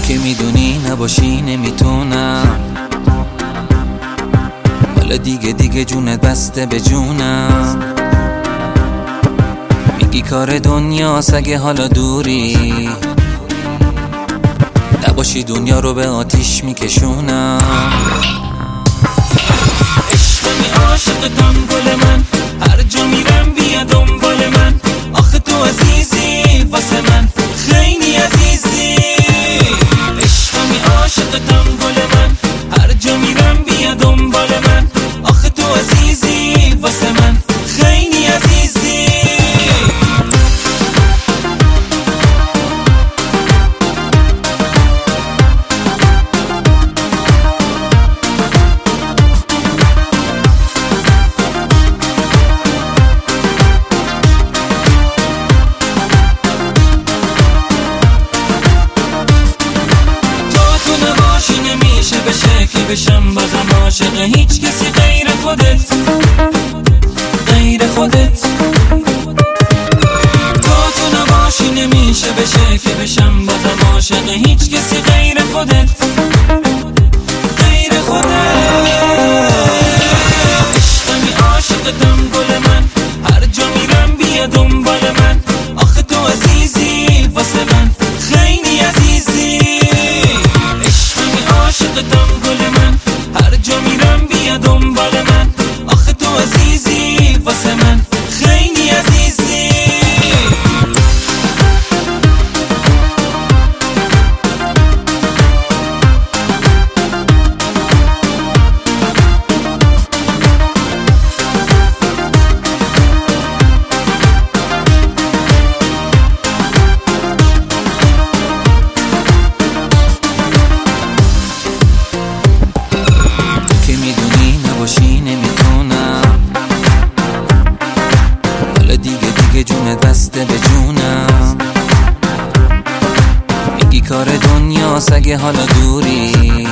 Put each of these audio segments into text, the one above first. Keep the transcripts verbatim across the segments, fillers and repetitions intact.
که میدونی نباشی نمیتونم، حالا دیگه دیگه جونت بسته به جونم. میگی کار دنیاست اگه حالا دوری، نباشی دنیا رو به آتیش میکشونم. عشقمی عاشقتم گل من، هر جا میرم بیا دنبال من. آخه تو عزیزی واسه من، خیلی عزیزی. عشقمی عاشقتم گل من، هر جا میرم بیا دنبال من. آخه تو عزیزی واسه من، خیلی عزیزی. نمیشه به شکلی بشم بازم عاشق هیچ کسی غیر خودت، غیر خودت. تا تو نباشی نمیشه به شکلی بشم بازم عاشق هیچ کسی غیر خودت، غیر خودت. عشقمی عاشقتم گل من، هر جا میرم بیا دنبال من. آخه تو عزیزی واسه من، خیلی عزیزی. عاشقتم گل من، هر جا میرم بیا دنبال من. آخه تو عزیزی واسه من، خیلی عزیزی. باشی نمیتونم، حالا دیگه دیگه جونت بسته به جونم. میگی کار دنیاست اگه حالا دوری،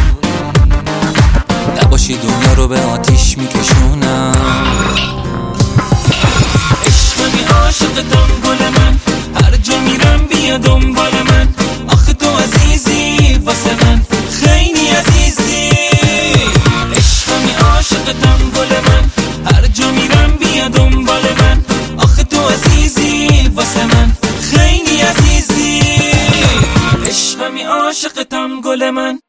نباشی دنیا رو به آتیش میکشونم. عشقمی عاشقتم گل من، هر جا میرم بیا دنبال من. آخه تو عزیزی واسه من، خیلی عزیزی. عاشقتم گل من، هر جا میرم بیا دنبال من. آخه تو عزیزی واسه من، خیلی عزیزی. عشقمی عاشقتم گل من.